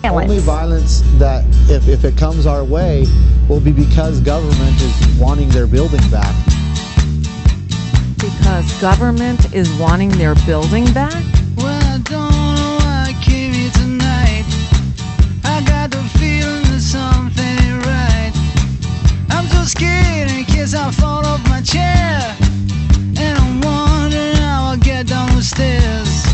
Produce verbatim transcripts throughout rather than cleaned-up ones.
Only violence that, if, if it comes our way, will be because government is wanting their building back. Because government is wanting their building back? Well, I don't know why I came here tonight. I got the feeling that something ain't right. I'm so scared in case I fall off my chair. And I'm wondering how I'll get down the stairs.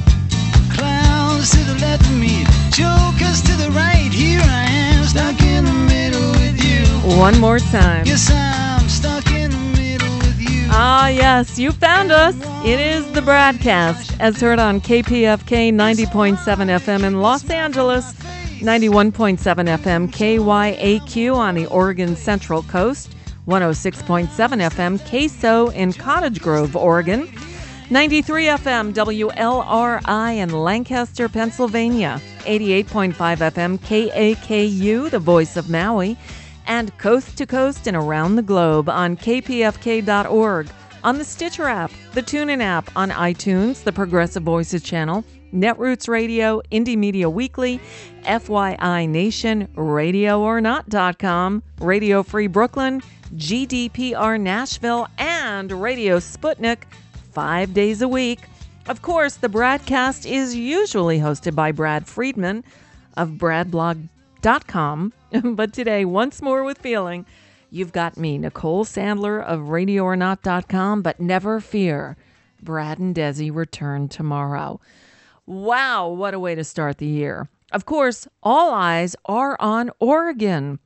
Clowns to the left of me, jokers to the right. Here I am, stuck in the middle with you. One more time. Yes, I'm stuck in the middle with you. Ah, yes, you found us. It is the Bradcast, as heard on K P F K ninety point seven F M in Los Angeles, ninety-one point seven F M K Y A Q on the Oregon Central Coast, one oh six point seven F M K S O in Cottage Grove, Oregon, ninety-three F M W L R I in Lancaster, Pennsylvania, eighty-eight point five F M K A K U, the voice of Maui, and coast to coast and around the globe on K P F K dot org, on the Stitcher app, the TuneIn app, on iTunes, the Progressive Voices channel, Netroots Radio, Indie Media Weekly, F Y I Nation, radio or not dot com, Radio Free Brooklyn, G D P R Nashville, and Radio Sputnik, five days a week. Of course, the Bradcast is usually hosted by Brad Friedman of brad blog dot com, but today, once more with feeling, you've got me, Nicole Sandler of radio or not dot com, but never fear, Brad and Desi return tomorrow. Wow, what a way to start the year. Of course, all eyes are on Oregon,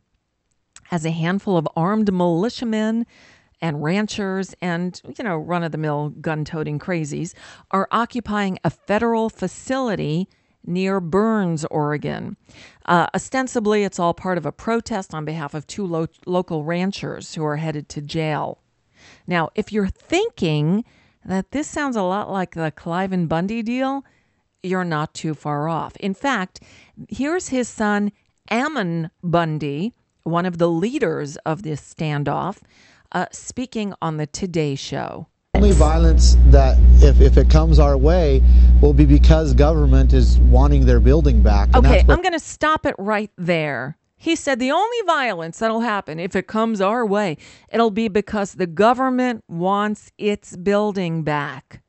as a handful of armed militiamen and ranchers and, you know, run-of-the-mill gun-toting crazies are occupying a federal facility near Burns, Oregon. Uh, ostensibly, it's all part of a protest on behalf of two lo- local ranchers who are headed to jail. Now, if you're thinking that this sounds a lot like the Clive and Bundy deal, you're not too far off. In fact, here's his son, Ammon Bundy, one of the leaders of this standoff, uh, speaking on the Today Show. Only violence that, if, if it comes our way, will be because government is wanting their building back. And okay, that's what- I'm going to stop it right there. He said the only violence that'll happen if it comes our way, it'll be because the government wants its building back.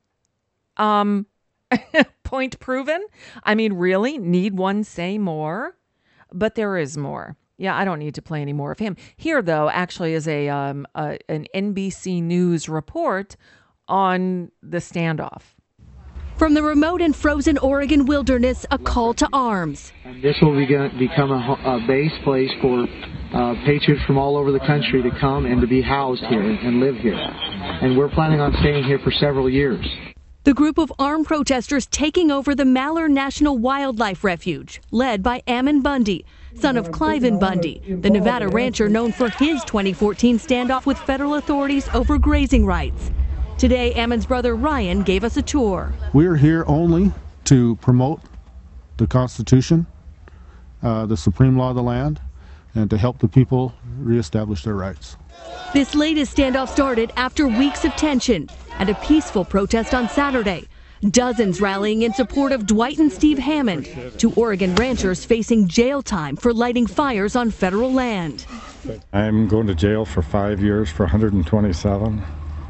Um, point proven? I mean, really? Need one say more? But there is more. Yeah, I don't need to play any more of him. Here, though, actually is a, um, a an N B C News report on the standoff. From the remote and frozen Oregon wilderness, a call to arms. And this will be, become a, a base place for uh, patriots from all over the country to come and to be housed here and live here. And we're planning on staying here for several years. The group of armed protesters taking over the Malheur National Wildlife Refuge, led by Ammon Bundy, son of Cliven Bundy, the Nevada rancher known for his twenty fourteen standoff with federal authorities over grazing rights. Today, Ammon's brother Ryan gave us a tour. We're here only to promote the Constitution, uh, the supreme law of the land, and to help the people reestablish their rights. This latest standoff started after weeks of tension and a peaceful protest on Saturday. Dozens rallying in support of Dwight and Steve Hammond, two Oregon ranchers facing jail time for lighting fires on federal land. I'm going to jail for five years for one hundred twenty-seven.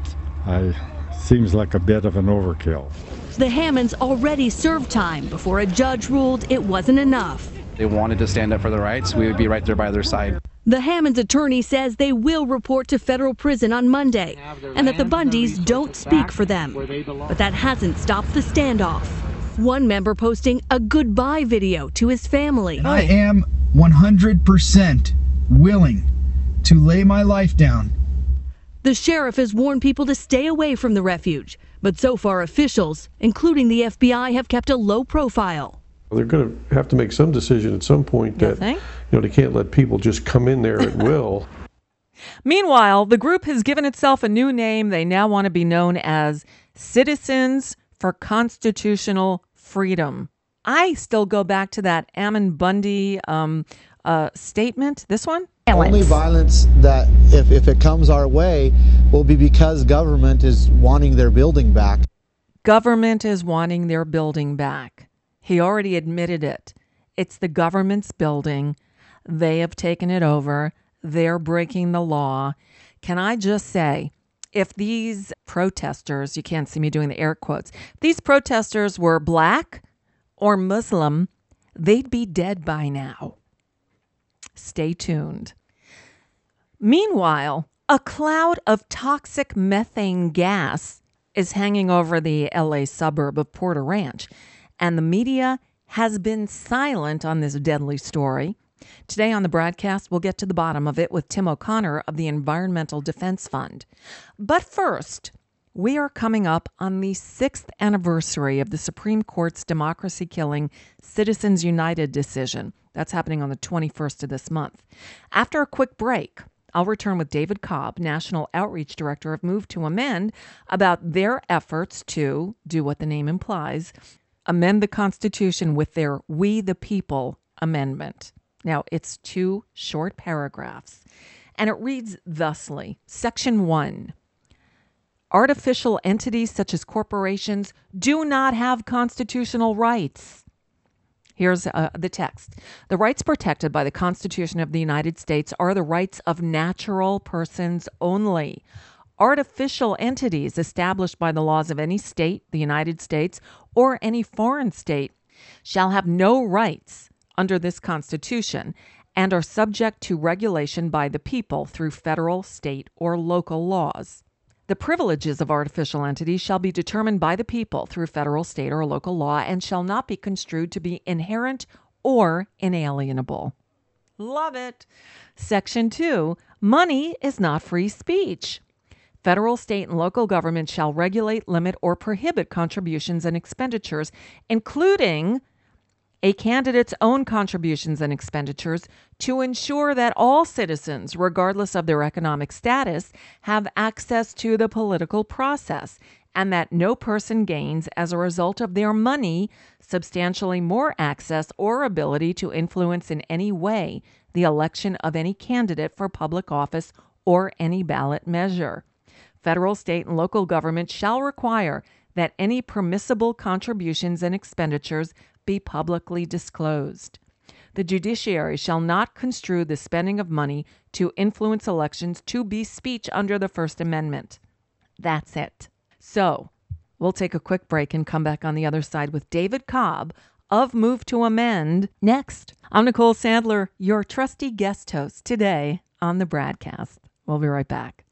I seems like a bit of an overkill. The Hammonds already served time before a judge ruled it wasn't enough. They wanted to stand up for their rights. We would be right there by their side. The Hammonds' attorney says they will report to federal prison on Monday and that the Bundys don't speak for them. But that hasn't stopped the standoff. One member posting a goodbye video to his family. I am one hundred percent willing to lay my life down. The sheriff has warned people to stay away from the refuge, but so far officials, including the F B I, have kept a low profile. They're going to have to make some decision at some point that, you know, they can't let people just come in there at will. Meanwhile, the group has given itself a new name. They now want to be known as Citizens for Constitutional Freedom. I still go back to that Ammon Bundy um, uh, statement. This one? Only violence that, if, if it comes our way, will be because government is wanting their building back. Government is wanting their building back. He already admitted it. It's the government's building. They have taken it over. They're breaking the law. Can I just say, if these protesters, you can't see me doing the air quotes, if these protesters were black or Muslim, they'd be dead by now. Stay tuned. Meanwhile, a cloud of toxic methane gas is hanging over the L A suburb of Porter Ranch, and the media has been silent on this deadly story. Today on the broadcast, we'll get to the bottom of it with Tim O'Connor of the Environmental Defense Fund. But first, we are coming up on the sixth anniversary of the Supreme Court's democracy-killing Citizens United decision. That's happening on the twenty-first of this month. After a quick break, I'll return with David Cobb, National Outreach Director of Move to Amend, about their efforts to do what the name implies, amend the Constitution with their We the People amendment. Now, it's two short paragraphs, and it reads thusly. Section one, artificial entities such as corporations do not have constitutional rights. Here's uh, the text. The rights protected by the Constitution of the United States are the rights of natural persons only. Artificial entities established by the laws of any state, the United States, or any foreign state shall have no rights under this Constitution and are subject to regulation by the people through federal, state, or local laws. The privileges of artificial entities shall be determined by the people through federal, state, or local law and shall not be construed to be inherent or inalienable. Love it. Section two, money is not free speech. Federal, state, and local government shall regulate, limit, or prohibit contributions and expenditures, including a candidate's own contributions and expenditures, to ensure that all citizens, regardless of their economic status, have access to the political process, and that no person gains, as a result of their money, substantially more access or ability to influence in any way the election of any candidate for public office or any ballot measure. Federal, state, and local government shall require that any permissible contributions and expenditures be publicly disclosed. The judiciary shall not construe the spending of money to influence elections to be speech under the First Amendment. That's it. So, we'll take a quick break and come back on the other side with David Cobb of Move to Amend next. I'm Nicole Sandler, your trusty guest host today on the broadcast. We'll be right back.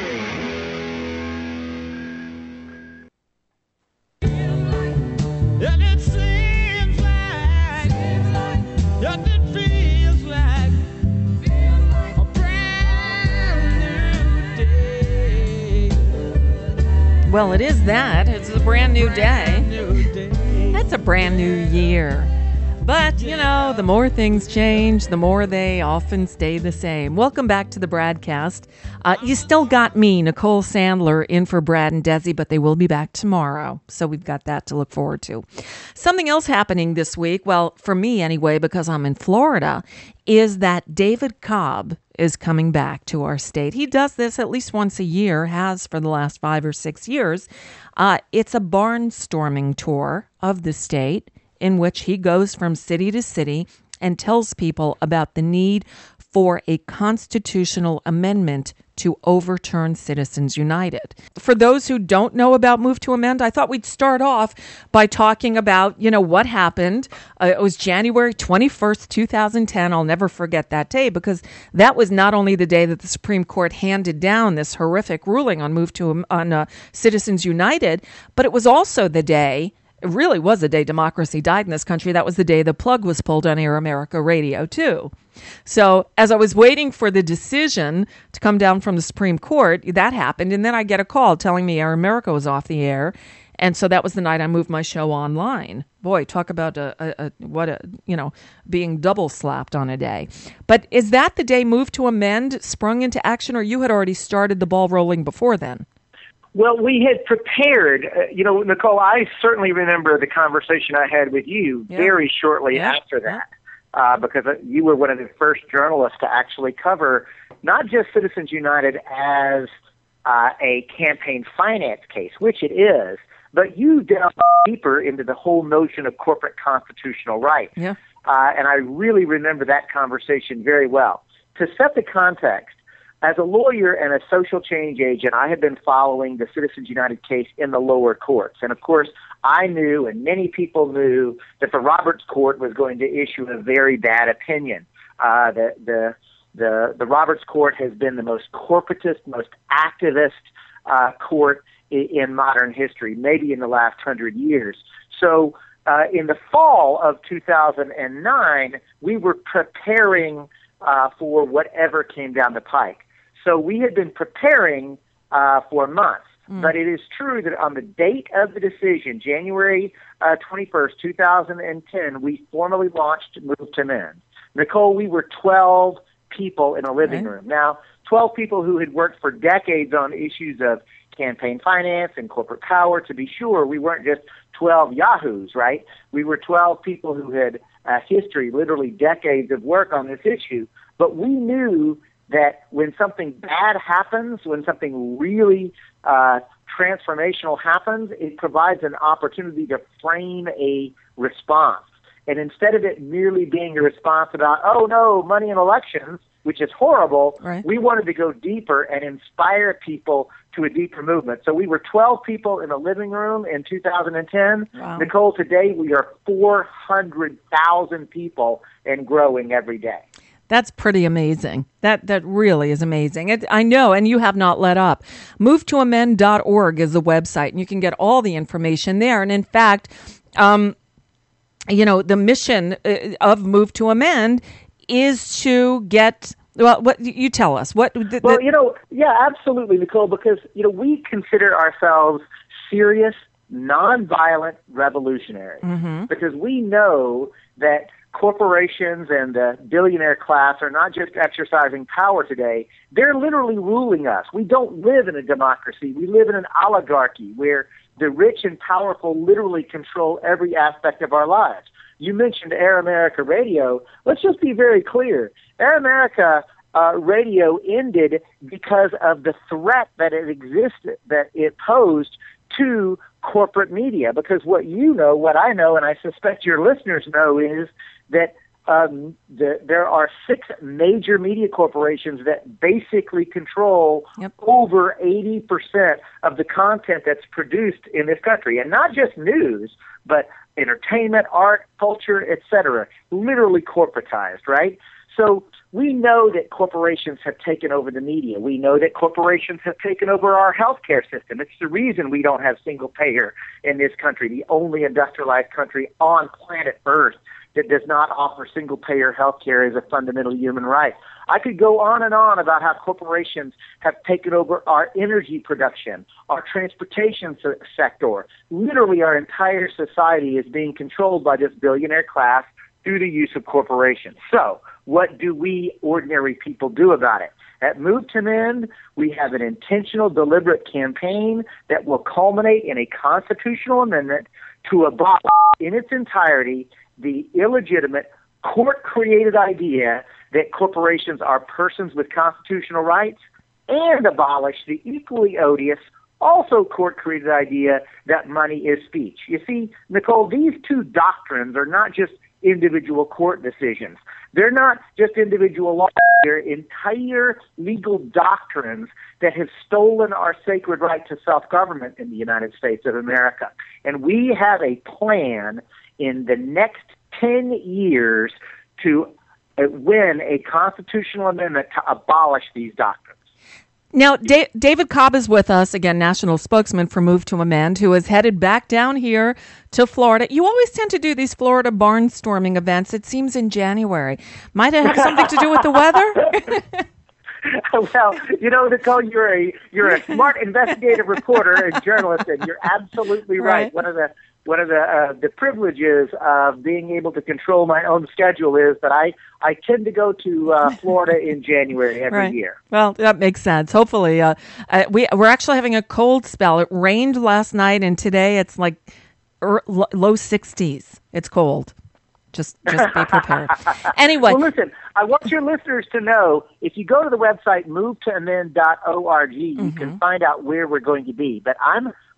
And it seems like, and it feels like a brand new day. Well, it is that. It's a brand new day. It's a brand new year. But, you know, the more things change, the more they often stay the same. Welcome back to the broadcast. Uh, you still got me, Nicole Sandler, in for Brad and Desi, but they will be back tomorrow. So we've got that to look forward to. Something else happening this week, well, for me anyway, because I'm in Florida, is that David Cobb is coming back to our state. He does this at least once a year, has for the last five or six years. Uh, it's a barnstorming tour of the state, in which he goes from city to city and tells people about the need for a constitutional amendment to overturn Citizens United. For those who don't know about Move to Amend, I thought we'd start off by talking about, you know, what happened. Uh, it was January twenty-first, two thousand ten. I'll never forget that day because that was not only the day that the Supreme Court handed down this horrific ruling on Move to on uh, Citizens United, but it was also the day. It really was the day democracy died in this country. That was the day the plug was pulled on Air America Radio, too. So as I was waiting for the decision to come down from the Supreme Court, that happened. And then I get a call telling me Air America was off the air. And so that was the night I moved my show online. Boy, talk about a, a, a, what a, you know, being double slapped on a day. But is that the day Move to Amend sprung into action, or you had already started the ball rolling before then? Well, we had prepared, uh, you know, Nicole, I certainly remember the conversation I had with you yeah. very shortly yeah. after that, uh, because you were one of the first journalists to actually cover not just Citizens United as uh, a campaign finance case, which it is, but you delved deeper into the whole notion of corporate constitutional rights. Yeah. Uh, and I really remember that conversation very well. To set the context, as a lawyer and a social change agent, I had been following the Citizens United case in the lower courts. And of course, I knew, and many people knew, that the Roberts Court was going to issue a very bad opinion. Uh, the, the, the, the Roberts Court has been the most corporatist, most activist uh, court in, in modern history, maybe in the last hundred years. So uh, in the fall of two thousand nine, we were preparing uh, for whatever came down the pike. So we had been preparing uh, for months, mm. but it is true that on the date of the decision, January uh, twenty-first, two thousand ten, we formally launched Move to Mend. Nicole, we were twelve people in a living right. room. Now, twelve people who had worked for decades on issues of campaign finance and corporate power. To be sure, we weren't just twelve yahoos, right? We were twelve people who had uh, history, literally decades of work on this issue, but we knew that when something bad happens, when something really uh, transformational happens, it provides an opportunity to frame a response. And instead of it merely being a response about, oh, no, money in elections, which is horrible, right. we wanted to go deeper and inspire people to a deeper movement. So we were twelve people in a living room in two thousand ten. Wow. Nicole, today we are four hundred thousand people and growing every day. That's pretty amazing. That that really is amazing. It, I know, and you have not let up. move to amend dot org is the website, and you can get all the information there. And in fact, um, you know, the mission of Move to Amend is to get, well, what you tell us. What? The, well, you know, yeah, absolutely, Nicole, because, you know, we consider ourselves serious, nonviolent revolutionaries mm-hmm. because we know that corporations and the billionaire class are not just exercising power today, they're literally ruling us. We don't live in a democracy. We live in an oligarchy where the rich and powerful literally control every aspect of our lives. You mentioned Air America Radio. Let's just be very clear. Air America uh, Radio ended because of the threat that it existed, that it posed to corporate media. Because what you know, what I know, and I suspect your listeners know, is that um, the, there are six major media corporations that basically control yep. over eighty percent of the content that's produced in this country. And not just news, but entertainment, art, culture, et cetera, literally corporatized, right? So we know that corporations have taken over the media. We know that corporations have taken over our healthcare system. It's the reason we don't have single payer in this country, the only industrialized country on planet Earth that does not offer single-payer health care as a fundamental human right. I could go on and on about how corporations have taken over our energy production, our transportation se- sector. Literally, our entire society is being controlled by this billionaire class through the use of corporations. So, what do we ordinary people do about it? At Move to Mend, we have an intentional, deliberate campaign that will culminate in a constitutional amendment to abolish in its entirety the illegitimate court-created idea that corporations are persons with constitutional rights, and abolish the equally odious, also court-created idea that money is speech. You see, Nicole, these two doctrines are not just individual court decisions. They're not just individual laws. They're entire legal doctrines that have stolen our sacred right to self-government in the United States of America. And we have a plan in the next ten years to uh, win a constitutional amendment to abolish these doctrines. Now, da- David Cobb is with us, again, national spokesman for Move to Amend, who is headed back down here to Florida. You always tend to do these Florida barnstorming events, it seems, in January. Might it have something to do with the weather? Well, you know, Nicole, you're a you're a smart investigative reporter and journalist, and you're absolutely right. right. One of the one of the uh, the privileges of being able to control my own schedule is that I, I tend to go to uh, Florida in January every right. year. Well, that makes sense. Hopefully, uh, uh, we we're actually having a cold spell. It rained last night, and today it's like er, low sixties. It's cold. Just just be prepared. Anyway. Well, listen, I want your listeners to know, if you go to the website move to amend dot org, you mm-hmm. can find out where we're going to be. But I'm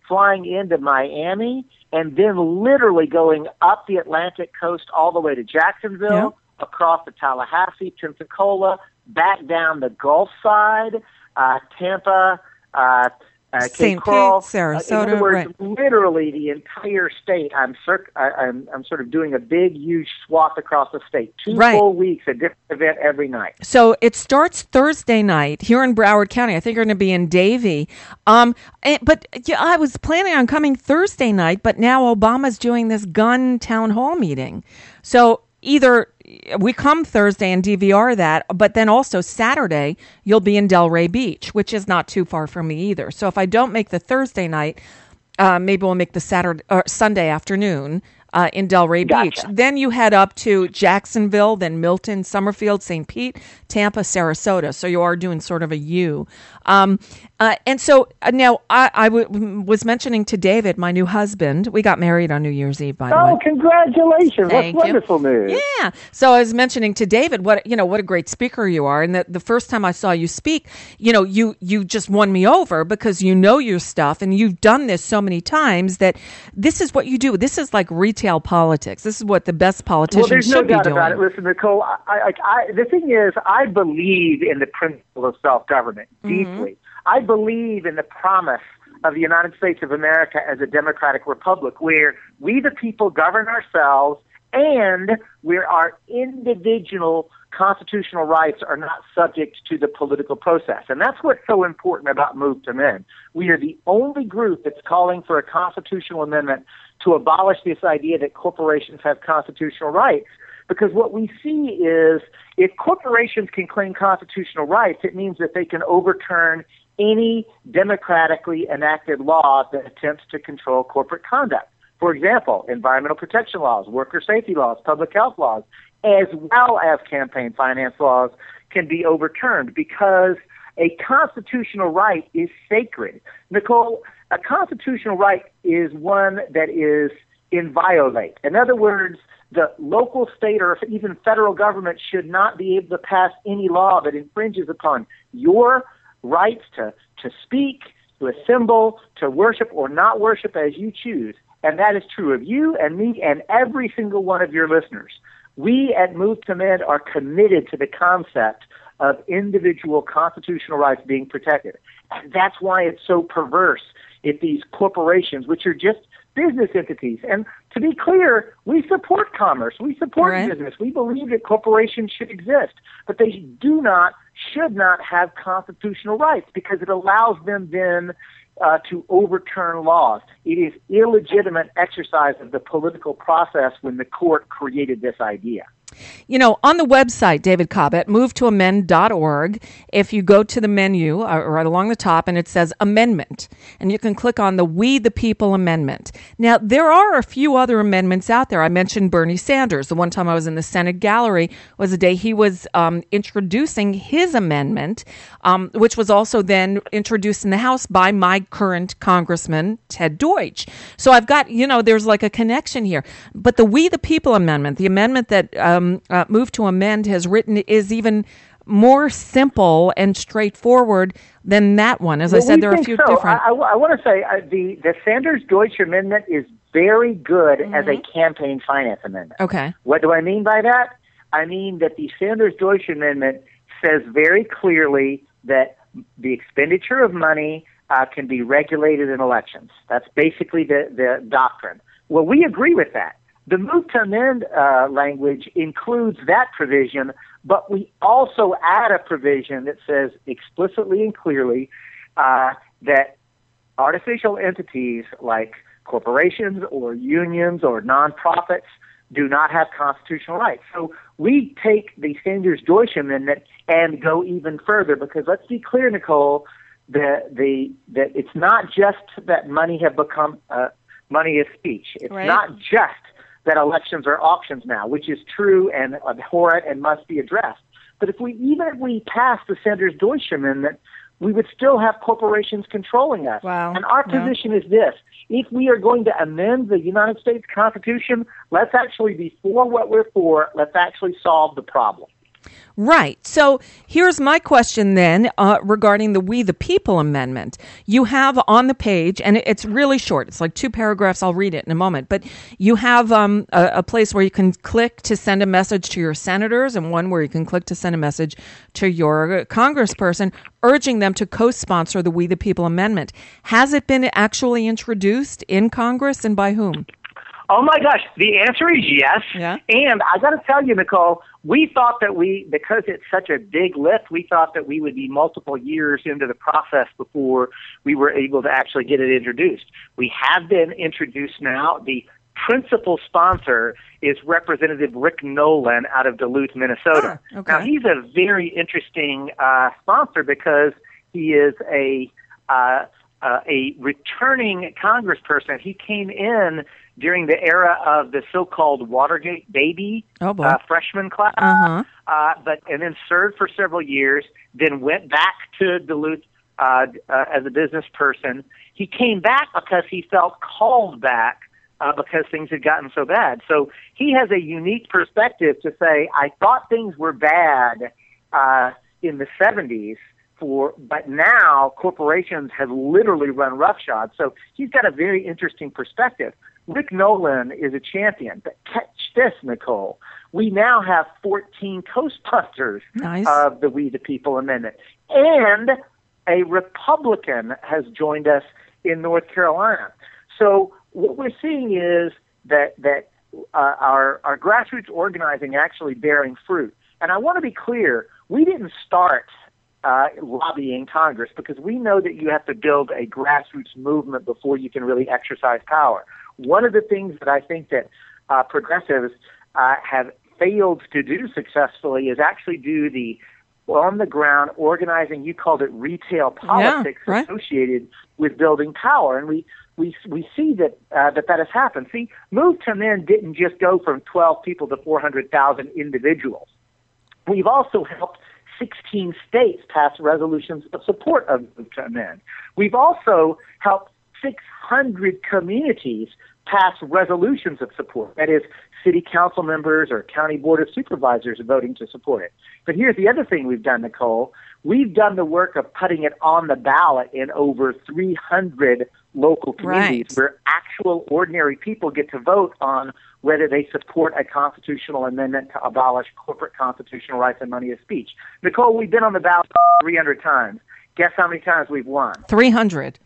flying into Miami, and then literally going up the Atlantic coast all the way to Jacksonville, yeah. across the Tallahassee, Pensacola, back down the Gulf side, uh, Tampa, uh, uh, Saint Cape Coral, Pete, Sarasota, uh, in other words, right. literally the entire state. I'm, cir- I, I'm I'm sort of doing a big, huge swath across the state. Two right. full weeks, a different event every night. So it starts Thursday night here in Broward County. I think you're going to be in Davie. Um, and, but yeah, I was planning on coming Thursday night, but now Obama's doing this gun town hall meeting. So either we come Thursday and D V R that, but then also Saturday, you'll be in Delray Beach, which is not too far from me either. So if I don't make the Thursday night, uh, maybe we'll make the Saturday or Sunday afternoon uh, in Delray Beach. Gotcha. Then you head up to Jacksonville, then Milton, Summerfield, Saint Pete, Tampa, Sarasota. So you are doing sort of a U. Um, uh, and so uh, now I, I w- was mentioning to David, my new husband, we got married on New Year's Eve, by the Oh, way. congratulations. Thank That's you. wonderful news. Yeah. So I was mentioning to David what you know what a great speaker you are, and that the first time I saw you speak, you know, you you just won me over because you know your stuff and you've done this so many times that this is what you do. This is like retail politics. This is what the best politicians Well, there's no should be doubt doing. about it. Listen, Nicole, I, I, I, the thing is, I believe in the principle of self-government deeply. Mm-hmm. I believe in the promise of the United States of America as a democratic republic where we the people govern ourselves and where our individual constitutional rights are not subject to the political process. And that's what's so important about Move to Amend. We are the only group that's calling for a constitutional amendment to abolish this idea that corporations have constitutional rights. Because what we see is if corporations can claim constitutional rights, it means that they can overturn any democratically enacted law that attempts to control corporate conduct. For example, environmental protection laws, worker safety laws, public health laws, as well as campaign finance laws can be overturned because a constitutional right is sacred. Nicole, a constitutional right is one that is inviolate. In other words, the local, state, or even federal government should not be able to pass any law that infringes upon your rights to, to speak, to assemble, to worship or not worship as you choose. And that is true of you and me and every single one of your listeners. We at Move to Amend are committed to the concept of individual constitutional rights being protected. And that's why it's so perverse if these corporations, which are just business entities, and to be clear, we support commerce, we support right. business, we believe that corporations should exist, but they do not, should not have constitutional rights because it allows them then uh, to overturn laws. It is illegitimate exercise of the political process when the court created this idea. You know, on the website, David Cobbett, move to amend dot org, if you go to the menu uh, right along the top and it says amendment, and you can click on the We the People amendment. Now, there are a few other amendments out there. I mentioned Bernie Sanders. The one time I was in the Senate gallery was the day he was um, introducing his amendment, um, which was also then introduced in the House by my current Congressman, Ted Deutsch. So I've got, you know, there's like a connection here. But the We the People amendment, the amendment that um, Uh, Move to Amend has written is even more simple and straightforward than that one. As well, I said, there are a few so. different. I, I, I want to say uh, the the Sanders-Deutsch amendment is very good mm-hmm. as a campaign finance amendment. Okay. What do I mean by that? I mean that the Sanders-Deutsch amendment says very clearly that the expenditure of money uh, can be regulated in elections. That's basically the, the doctrine. Well, we agree with that. The Move to Amend uh, language includes that provision, but we also add a provision that says explicitly and clearly uh, that artificial entities like corporations or unions or nonprofits do not have constitutional rights. So we take the Sanders-Deutsch amendment and go even further because let's be clear, Nicole, that the that it's not just that money have become uh, money is speech. It's right. not just that elections are auctions now, which is true and abhorrent and must be addressed. But if we even if we pass the Sanders-Deutsch amendment, we would still have corporations controlling us. Wow. And our position yeah. is this. If we are going to amend the United States Constitution, let's actually be for what we're for. Let's actually solve the problem. Right. So here's my question then uh, regarding the We the People Amendment. You have on the page, and it's really short. It's like two paragraphs. I'll read it in a moment. But you have um, a, a place where you can click to send a message to your senators, and one where you can click to send a message to your congressperson, urging them to co-sponsor the We the People Amendment. Has it been actually introduced in Congress, and by whom? Oh, my gosh. The answer is yes. Yeah. And I got to tell you, Nicole, we thought that we, because it's such a big lift, we thought that we would be multiple years into the process before we were able to actually get it introduced. We have been introduced now. The principal sponsor is Representative Rick Nolan out of Duluth, Minnesota. Ah, okay. Now, he's a very interesting uh, sponsor because he is a uh, uh, a returning congressperson. He came in during the era of the so-called Watergate baby oh, boy. Uh, freshman class, Uh-huh. uh, but and then served for several years, then went back to Duluth uh, uh, as a business person. He came back because he felt called back uh, because things had gotten so bad. So he has a unique perspective to say, I thought things were bad uh, in the seventies, for, but now corporations have literally run roughshod. So he's got a very interesting perspective. Rick Nolan is a champion, but catch this, Nicole. We now have fourteen co-sponsors nice. of the We the People Amendment. And a Republican has joined us in North Carolina. So what we're seeing is that that uh, our, our grassroots organizing actually bearing fruit. And I want to be clear, we didn't start uh, lobbying Congress because we know that you have to build a grassroots movement before you can really exercise power. One of the things that I think that uh, progressives uh, have failed to do successfully is actually do the on-the-ground organizing. You called it retail politics, yeah, right. associated with building power, and we we we see that uh, that that has happened. See, Move to Men didn't just go from twelve people to four hundred thousand individuals. We've also helped sixteen states pass resolutions of support of Move to Men. We've also helped six hundred communities pass resolutions of support. That is, city council members or county board of supervisors voting to support it. But here's the other thing we've done, Nicole. We've done the work of putting it on the ballot in over three hundred local communities right. where actual ordinary people get to vote on whether they support a constitutional amendment to abolish corporate constitutional rights and money of speech. Nicole, we've been on the ballot three hundred times. Guess how many times we've won? three hundred.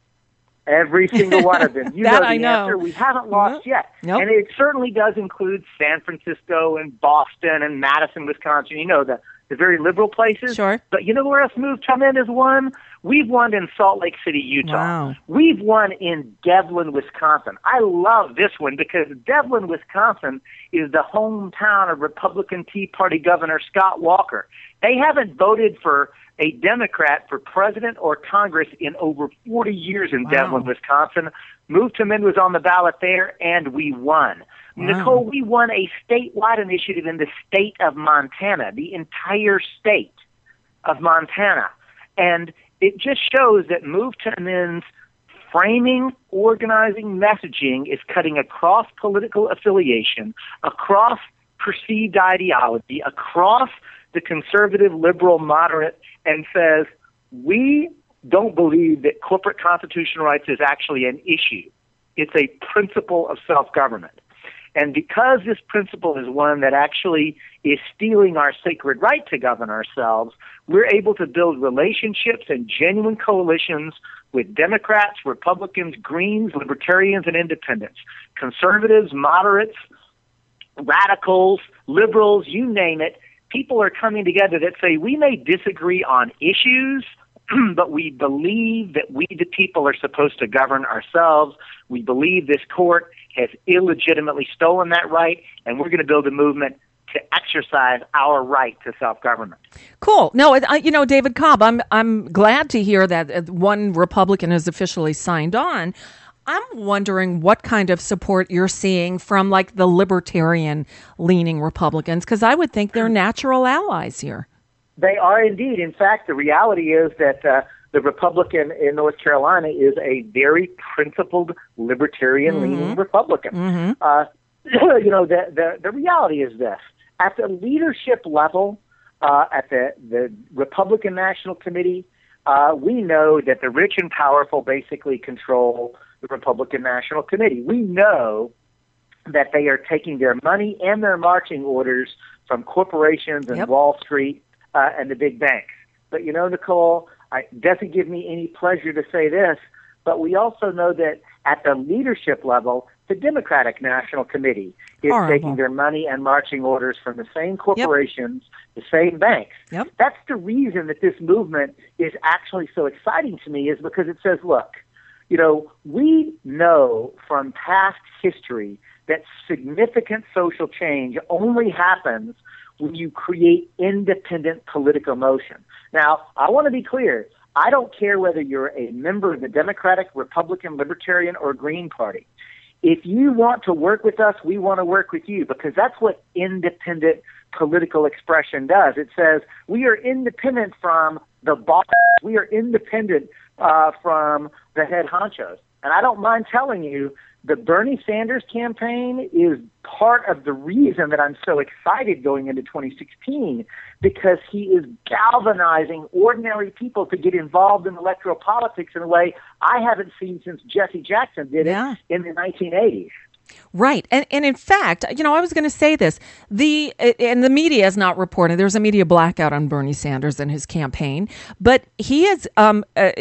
Every single one of them. You that know the I know. answer. We haven't lost yet. Nope. And it certainly does include San Francisco and Boston and Madison, Wisconsin. You know, the, the very liberal places. Sure. But you know where else Move to Men has won? We've won in Salt Lake City, Utah. Wow. We've won in Devlin, Wisconsin. I love this one because Devlin, Wisconsin is the hometown of Republican Tea Party Governor Scott Walker. They haven't voted for a Democrat for president or Congress in over forty years in wow. Devlin, Wisconsin. Move to Men was on the ballot there, and we won. Wow. Nicole, we won a statewide initiative in the state of Montana, the entire state of Montana. And it just shows that Move to Men's framing, organizing, messaging is cutting across political affiliation, across perceived ideology, across the conservative, liberal, moderate, and says, we don't believe that corporate constitutional rights is actually an issue. It's a principle of self-government. And because this principle is one that actually is stealing our sacred right to govern ourselves, we're able to build relationships and genuine coalitions with Democrats, Republicans, Greens, Libertarians, and Independents, conservatives, moderates, radicals, liberals, you name it. People are coming together that say we may disagree on issues, but we believe that we, the people, are supposed to govern ourselves. We believe this court has illegitimately stolen that right, and we're going to build a movement to exercise our right to self-government. Cool. No, I, you know, David Cobb, I'm I'm glad to hear that one Republican has officially signed on. I'm wondering what kind of support you're seeing from, like, the libertarian-leaning Republicans, because I would think they're natural allies here. They are indeed. In fact, the reality is that uh, the Republican in North Carolina is a very principled, libertarian-leaning mm-hmm. Republican. Mm-hmm. Uh, you know, the, the, the reality is this. At the leadership level, uh, at the, the Republican National Committee, uh, we know that the rich and powerful basically control the Republican National Committee. We know that they are taking their money and their marching orders from corporations and yep. Wall Street uh, and the big banks. But you know, Nicole, I, it doesn't give me any pleasure to say this, but we also know that at the leadership level, the Democratic National Committee is Horrible. taking their money and marching orders from the same corporations, yep. the same banks. Yep. That's the reason that this movement is actually so exciting to me, is because it says, look, you know, we know from past history that significant social change only happens when you create independent political motion. Now, I want to be clear. I don't care whether you're a member of the Democratic, Republican, Libertarian, or Green Party. If you want to work with us, we want to work with you, because that's what independent political expression does. It says we are independent from the boss. We are independent uh, from the head honchos. And I don't mind telling you, the Bernie Sanders campaign is part of the reason that I'm so excited going into twenty sixteen, because he is galvanizing ordinary people to get involved in electoral politics in a way I haven't seen since Jesse Jackson did yeah. it in the nineteen eighties. Right. And and in fact, you know, I was going to say this, the and the media has not reported. There's a media blackout on Bernie Sanders and his campaign, but he is um, uh,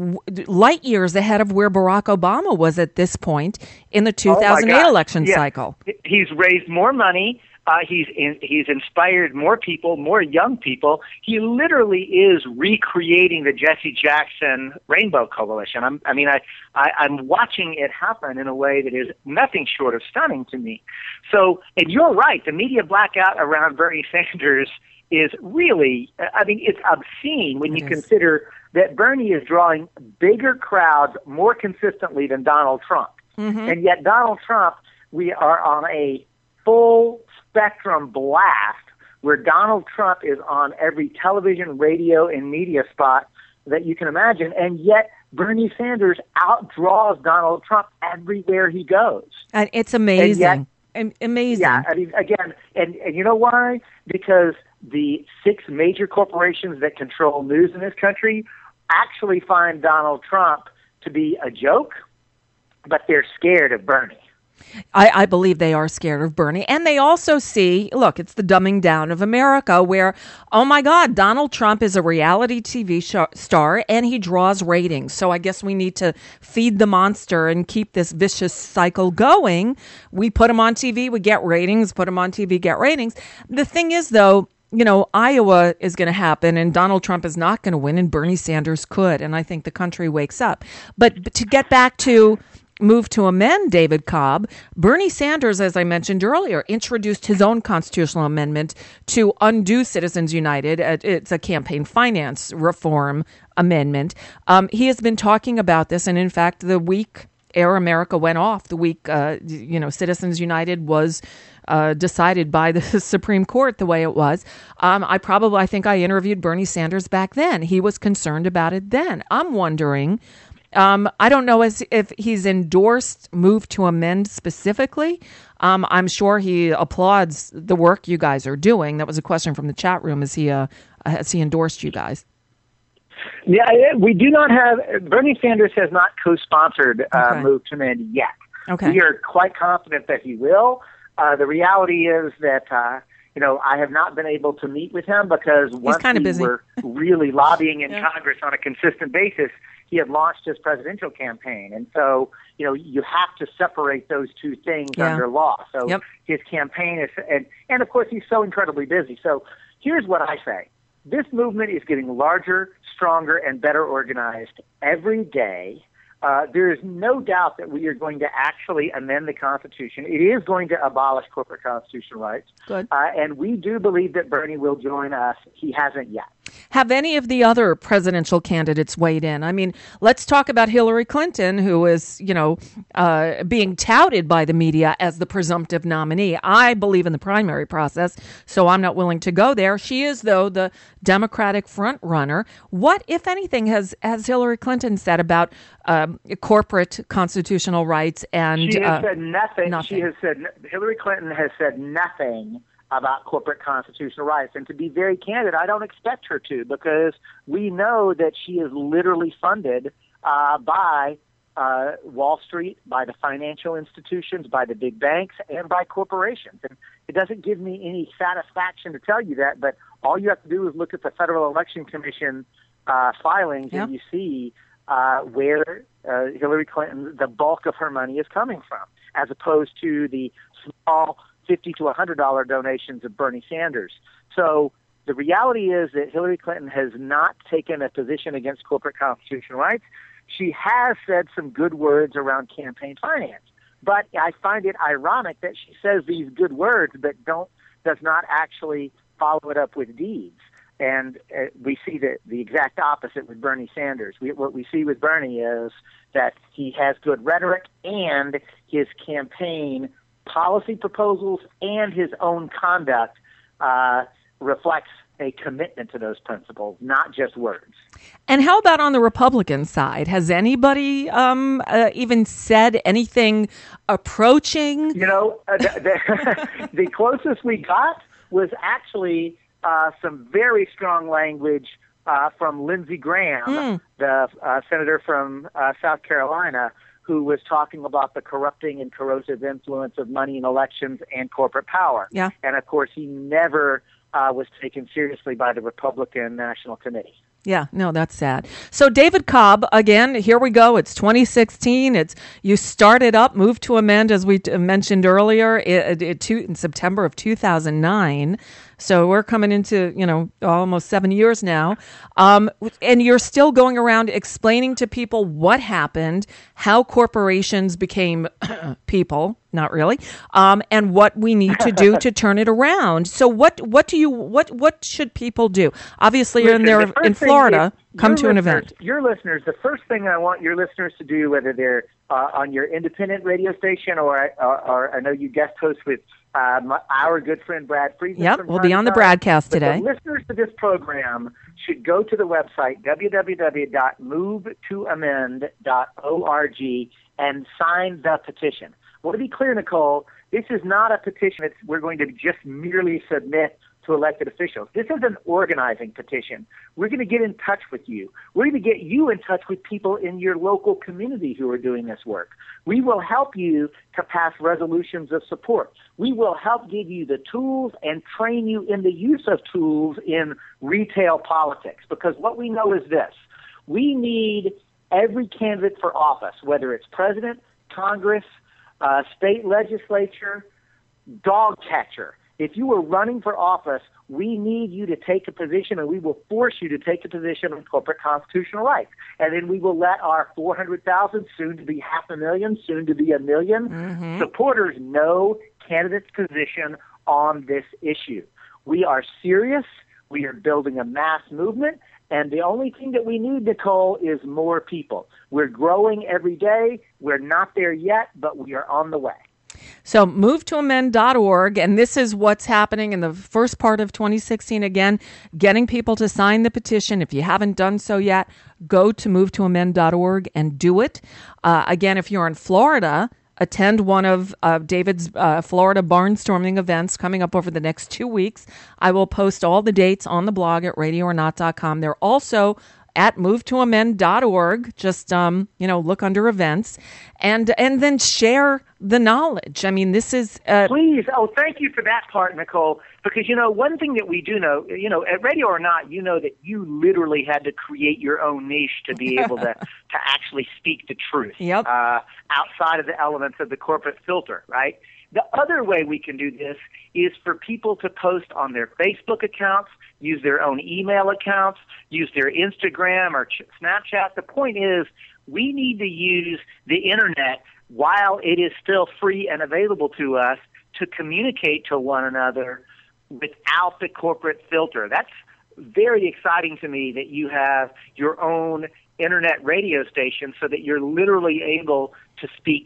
light years ahead of where Barack Obama was at this point in the two thousand eight oh election yeah. cycle. He's raised more money. Uh, he's in, he's inspired more people, more young people. He literally is recreating the Jesse Jackson Rainbow Coalition. I'm, I mean, I, I, I'm watching it happen in a way that is nothing short of stunning to me. So, and you're right, the media blackout around Bernie Sanders is really, I mean, it's obscene when you consider that Bernie is drawing bigger crowds more consistently than Donald Trump. Mm-hmm. And yet Donald Trump, we are on a full spectrum blast where Donald Trump is on every television, radio, and media spot that you can imagine, and yet Bernie Sanders outdraws Donald Trump everywhere he goes. And it's amazing. And yet, amazing. Yeah, I mean, again, and, and you know why? Because the six major corporations that control news in this country actually find Donald Trump to be a joke, but they're scared of Bernie. I, I believe they are scared of Bernie. And they also see, look, it's the dumbing down of America where, oh my God, Donald Trump is a reality T V show star and he draws ratings. So I guess we need to feed the monster and keep this vicious cycle going. We put him on T V, we get ratings, put him on T V, get ratings. The thing is, though, you know, Iowa is going to happen and Donald Trump is not going to win and Bernie Sanders could. And I think the country wakes up. But, but to get back to move to amend David Cobb, Bernie Sanders, as I mentioned earlier, introduced his own constitutional amendment to undo Citizens United. It's a campaign finance reform amendment. Um, he has been talking about this, and in fact, the week Air America went off, the week, uh, you know, Citizens United was uh, decided by the Supreme Court the way it was. Um, I probably, I think I interviewed Bernie Sanders back then. He was concerned about it then. I'm wondering, Um, I don't know as if he's endorsed move to amend specifically. Um, I'm sure he applauds the work you guys are doing. That was a question from the chat room. Is he uh, has he endorsed you guys? Yeah, we do not have, Bernie Sanders has not co-sponsored uh, Okay. move to amend yet. Okay. We are quite confident that he will. Uh, the reality is that, uh, you know, I have not been able to meet with him because once kinda we busy. were really lobbying in Yeah. Congress on a consistent basis, he had launched his presidential campaign. And so, you know, you have to separate those two things Yeah. under law. So Yep. his campaign is, and, and of course he's so incredibly busy. So here's what I say. This movement is getting larger, stronger, and better organized every day. Uh, there is no doubt that we are going to actually amend the Constitution. It is going to abolish corporate constitutional rights. Good. Uh, and we do believe that Bernie will join us. He hasn't yet. Have any of the other presidential candidates weighed in? I mean, let's talk about Hillary Clinton, who is, you know, uh, being touted by the media as the presumptive nominee. I believe in the primary process, so I'm not willing to go there. She is, though, the Democratic front runner. What, if anything, has, has Hillary Clinton said about um, corporate constitutional rights? And she has uh, said nothing. nothing. She has said Hillary Clinton has said nothing about corporate constitutional rights. And to be very candid, I don't expect her to, because we know that she is literally funded uh, by uh, Wall Street, by the financial institutions, by the big banks, and by corporations. And it doesn't give me any satisfaction to tell you that, but all you have to do is look at the Federal Election Commission uh, filings, yep. and you see uh, where uh, Hillary Clinton, the bulk of her money is coming from, as opposed to the small fifty to one hundred dollars donations of Bernie Sanders. So the reality is that Hillary Clinton has not taken a position against corporate constitutional rights. She has said some good words around campaign finance, but I find it ironic that she says these good words but don't does not actually follow it up with deeds. And uh, we see the, the exact opposite with Bernie Sanders. We, what we see with Bernie is that he has good rhetoric, and his campaign policy proposals and his own conduct uh, reflects a commitment to those principles, not just words. And how about on the Republican side? Has anybody um, uh, even said anything approaching? You know, uh, the, the, the closest we got was actually uh, some very strong language uh, from Lindsey Graham, mm. the uh, senator from uh, South Carolina, who was talking about the corrupting and corrosive influence of money in elections and corporate power. Yeah. And, of course, he never uh, was taken seriously by the Republican National Committee. Yeah, no, that's sad. So David Cobb, again, here we go. It's twenty sixteen. It's you started up, moved to amend, as we t- mentioned earlier, it, it, it, in September of two thousand nine. So we're coming into, you know, almost seven years now. Um, and you're still going around explaining to people what happened, how corporations became people, not really, um, and what we need to do to turn it around. So what, what do you, what, what should people do? Obviously, you're in there the in Florida. Come to an event. Your listeners, the first thing I want your listeners to do, whether they're uh, on your independent radio station or, or, or I know you guest host with uh, my, our good friend Brad Friedman. Yep, we'll be on the broadcast today. The listeners to this program should go to the website w w w dot move to amend dot org and sign the petition. Well, to be clear, Nicole, this is not a petition that we're going to just merely submit to elected officials. This is an organizing petition. We're going to get in touch with you. We're going to get you in touch with people in your local community who are doing this work. We will help you to pass resolutions of support. We will help give you the tools and train you in the use of tools in retail politics, because what we know is this. We need every candidate for office, whether it's president, Congress, uh, state legislature, dog catcher. If you are running for office, we need you to take a position, and we will force you to take a position on corporate constitutional rights. And then we will let our four hundred thousand, soon to be half a million, soon to be a million, mm-hmm. supporters know candidates' position on this issue. We are serious. We are building a mass movement. And the only thing that we need, Nicole, is more people. We're growing every day. We're not there yet, but we are on the way. So move to amend dot org, and this is what's happening in the first part of twenty sixteen. Again, getting people to sign the petition. If you haven't done so yet, go to move to amend dot org and do it. Uh, again, if you're in Florida, attend one of uh, David's uh, Florida barnstorming events coming up over the next two weeks. I will post all the dates on the blog at radio or not dot com. They're also at move to amend dot org. Just, um, you know, look under events and and then share the knowledge. I mean, this is... Uh, Please. Oh, thank you for that part, Nicole. Because, you know, one thing that we do know, you know, at Radio or Not, you know that you literally had to create your own niche to be able to, to actually speak the truth yep. uh, outside of the elements of the corporate filter, right? The other way we can do this is for people to post on their Facebook accounts, use their own email accounts, use their Instagram or Snapchat. The point is, we need to use the internet while it is still free and available to us to communicate to one another without the corporate filter. That's very exciting to me that you have your own internet radio station so that you're literally able to speak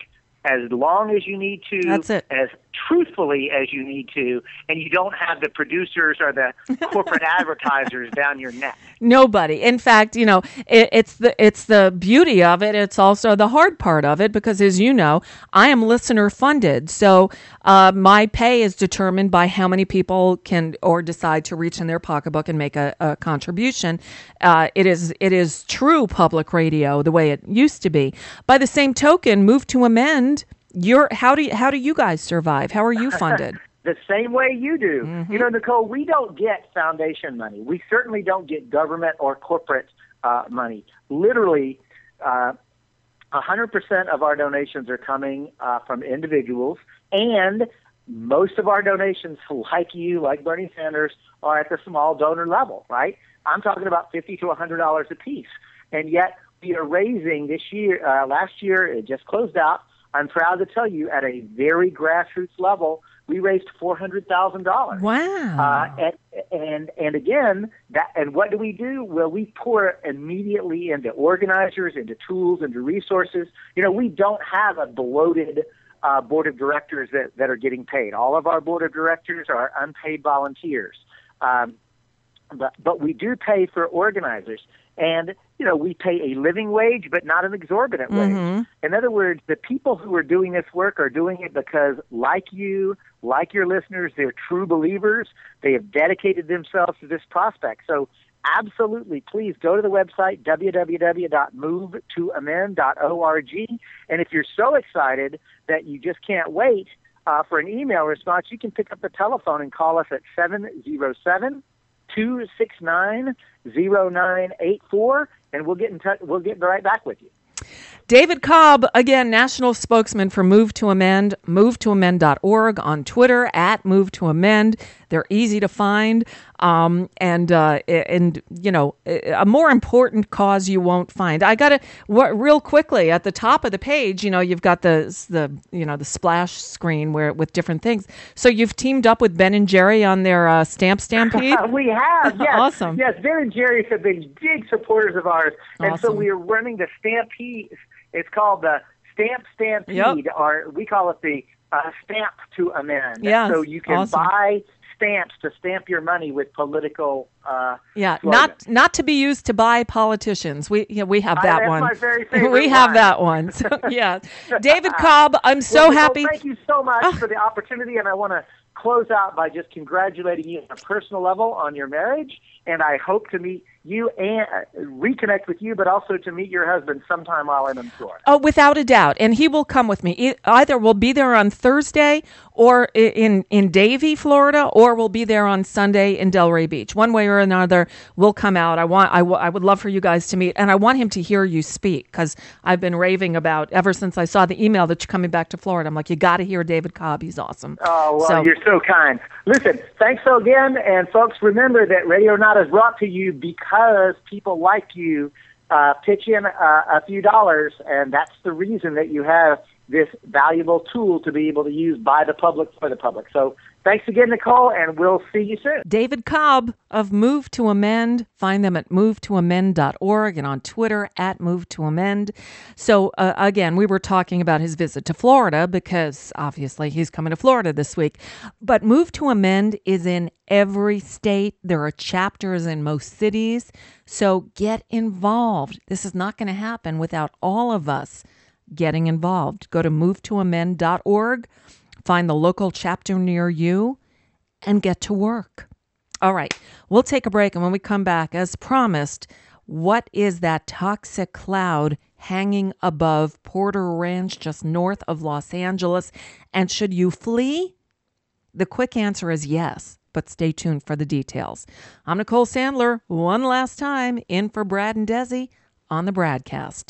as long as you need to, That's it. as truthfully as you need to, and you don't have the producers or the corporate advertisers down your neck. Nobody. In fact, you know, it, it's the it's the beauty of it. It's also the hard part of it because, as you know, I am listener funded. So uh, my pay is determined by how many people can or decide to reach in their pocketbook and make a, a contribution. Uh, it is it is true public radio the way it used to be. By the same token, Move to Amend. You're how do you, how do you guys survive? How are you funded? The same way you do. Mm-hmm. You know, Nicole, we don't get foundation money. We certainly don't get government or corporate uh, money. Literally, uh, one hundred percent of our donations are coming uh, from individuals, and most of our donations, like you, like Bernie Sanders, are at the small donor level, right? I'm talking about fifty to one hundred dollars a piece. And yet we are raising this year, uh, last year, it just closed out. I'm proud to tell you, at a very grassroots level, we raised four hundred thousand dollars. Wow! Uh, and, and and again, that and what do we do? Well, we pour it immediately into organizers, into tools, into resources. You know, we don't have a bloated uh, board of directors that, that are getting paid. All of our board of directors are unpaid volunteers. Um, but but we do pay for organizers. And, you know, we pay a living wage, but not an exorbitant mm-hmm. wage. In other words, the people who are doing this work are doing it because, like you, like your listeners, they're true believers. They have dedicated themselves to this prospect. So absolutely, please go to the website, w w w dot move to amend dot org. And if you're so excited that you just can't wait uh, for an email response, you can pick up the telephone and call us at seven zero seven, two six nine, zero nine eight four, and we'll get in touch. We'll get right back with you. David Cobb, again, national spokesman for Move to Amend, move to amend dot org, on Twitter at Move to Amend. They're easy to find. Um, and, uh, and, you know, a more important cause you won't find. I got to, what, real quickly, at the top of the page, you know, you've got the, the, you know, the splash screen where with different things. So you've teamed up with Ben and Jerry on their uh, Stamp Stampede? We have, yes. Awesome. Yes, Ben and Jerry have been big supporters of ours. And Awesome. so we are running the Stampede. It's called the Stamp Stampede, Yep. or we call it the uh, Stamp to Amend. Yes, So you can awesome. buy stamps to stamp your money with political uh Yeah, slogans. not not to be used to buy politicians. We yeah, we have I- that that's one. my very favorite we have line. that one. So, yeah, David Cobb, I'm so Well, Nicole, happy. Thank you so much for the opportunity, and I want to close out by just congratulating you on a personal level on your marriage, and I hope to meet you and uh, reconnect with you, but also to meet your husband sometime while I'm in Florida. Oh, without a doubt, and he will come with me. E- Either we'll be there on Thursday, or i- in in Davie, Florida, or we'll be there on Sunday in Delray Beach. One way or another, we'll come out. I want, I, w- I would love for you guys to meet, and I want him to hear you speak, because I've been raving about ever since I saw the email that you're coming back to Florida. I'm like, you got to hear David Cobb. He's awesome. Oh, well, So- you're so kind. Listen, thanks so again, and folks, remember that Radio Not is brought to you because people like you uh, pitch in uh, a few dollars, and that's the reason that you have this valuable tool to be able to use by the public for the public. So thanks again, Nicole, and we'll see you soon. David Cobb of Move to Amend. Find them at move to amend dot org and on Twitter at Move to Amend. So uh, again, we were talking about his visit to Florida because obviously he's coming to Florida this week. But Move to Amend is in every state. There are chapters in most cities. So get involved. This is not going to happen without all of us getting involved. Go to move to amend dot org, find the local chapter near you, and get to work. All right, we'll take a break, and when we come back, as promised, what is that toxic cloud hanging above Porter Ranch just north of Los Angeles, and should you flee? The quick answer is yes, but stay tuned for the details. I'm Nicole Sandler, one last time, in for Brad and Desi on the Bradcast.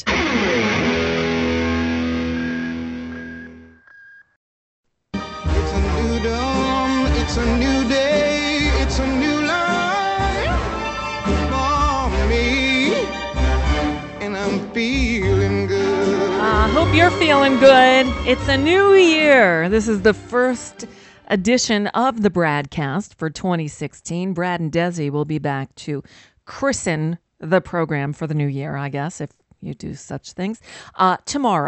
It's a new day, it's a new life for me, and I'm feeling good. I uh, hope you're feeling good. It's a new year. This is the first edition of the Bradcast for twenty sixteen. Brad and Desi will be back to christen the program for the new year, I guess, if you do such things, uh, tomorrow.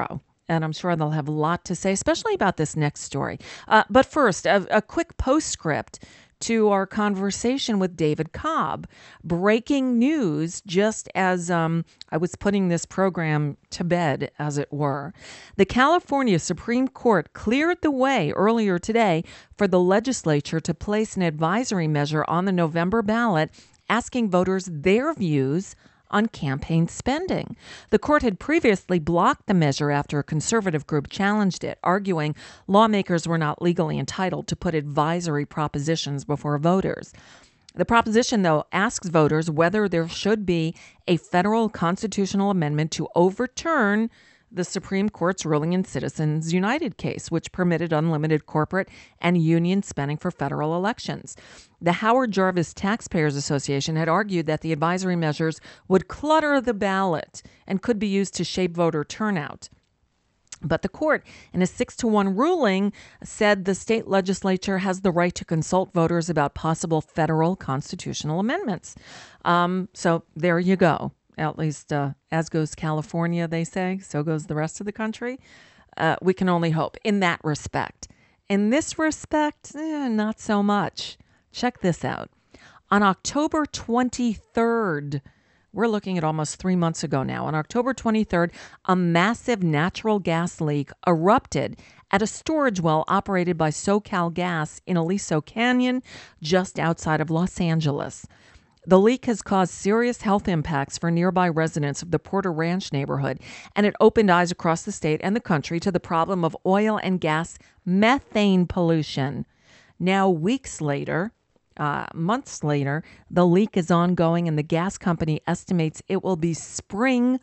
and I'm sure they'll have a lot to say, especially about this next story. Uh, but first, a, a quick postscript to our conversation with David Cobb. Breaking news, just as um, I was putting this program to bed, as it were. The California Supreme Court cleared the way earlier today for the legislature to place an advisory measure on the November ballot asking voters their views on campaign spending. The court had previously blocked the measure after a conservative group challenged it, arguing lawmakers were not legally entitled to put advisory propositions before voters. The proposition, though, asks voters whether there should be a federal constitutional amendment to overturn the Supreme Court's ruling in Citizens United case, which permitted unlimited corporate and union spending for federal elections. The Howard Jarvis Taxpayers Association had argued that the advisory measures would clutter the ballot and could be used to shape voter turnout. But the court, in a six to one ruling, said the state legislature has the right to consult voters about possible federal constitutional amendments. Um, so there you go. At least uh, as goes California, they say, so goes the rest of the country. Uh, we can only hope in that respect. In this respect, eh, not so much. Check this out. On October twenty-third, we're looking at almost three months ago now. On October twenty-third, a massive natural gas leak erupted at a storage well operated by SoCal Gas in Aliso Canyon, just outside of Los Angeles. The leak has caused serious health impacts for nearby residents of the Porter Ranch neighborhood, and it opened eyes across the state and the country to the problem of oil and gas methane pollution. Now, weeks later, uh, months later, the leak is ongoing, and the gas company estimates it will be spring,